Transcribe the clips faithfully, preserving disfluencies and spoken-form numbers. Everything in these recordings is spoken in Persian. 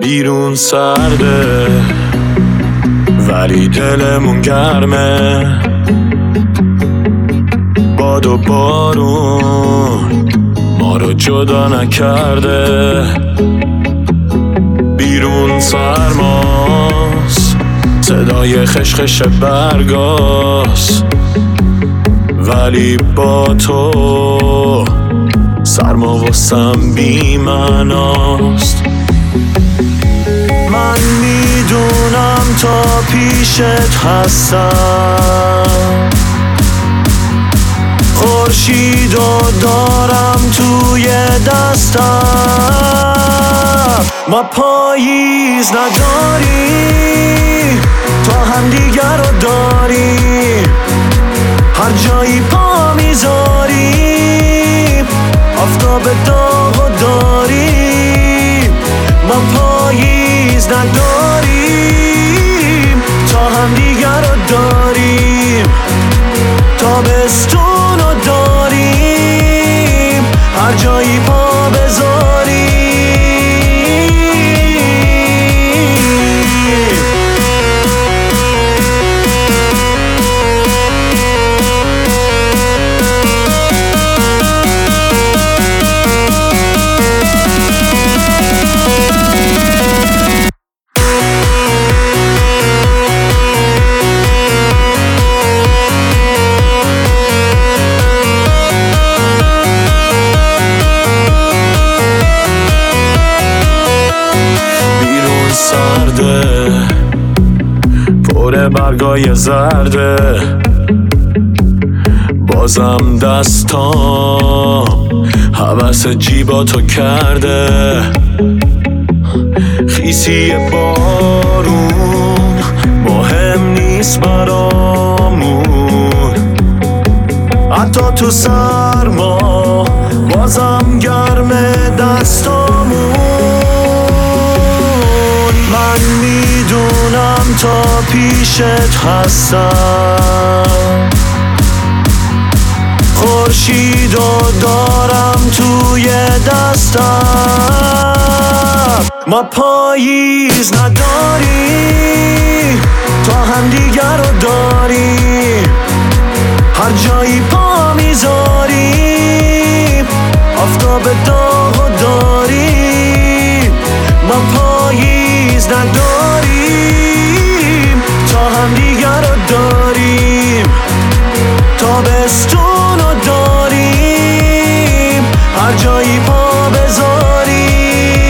بیرون سرده ولی دلمون گرمه، باد و بارون ما رو جدا نکرده. بیرون سرماست، صدای خشخش برگاست، ولی با تو سرما واسم بی معناست. من میدونم تا پیشت هستم، خورشیدو دارم توی دستم. ما پاییز نداریم تا همدیگر رو داریم، هر جایی پا میذاریم آفتاب داغو داریم. ما پاییز نداریم تا همدیگر رو داریم، تابستون رو داریم هر جایی پا بذاریم. سرده پر برگای زرده، بازم دستام هوس جیباتو کرده. خیسی بارون مهم نیست برامون، حتی تو سرما بازم گرم دستامون. من میدونم تا پیشت هستم، خورشیدو دارم توی دستم. ما پاییز نداریم تا همدیگر رو داریم، هر جایی پا میذاریم آفتاب داغو داریم. ما پاییز نداریم تا همدیگر رو داریم، تابستون رو داریم هر جایی پا بذاریم.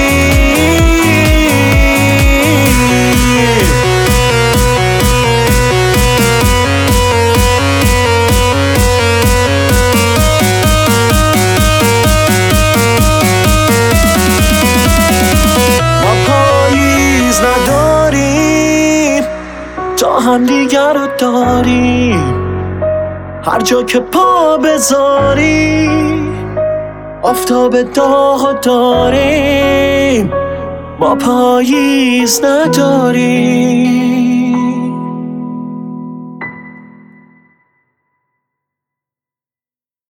ما پاییز نداریم تا همدیگر رو داریم، هر جا که پا بذاریم آفتاب داغ داریم. ما پاییز نداریم.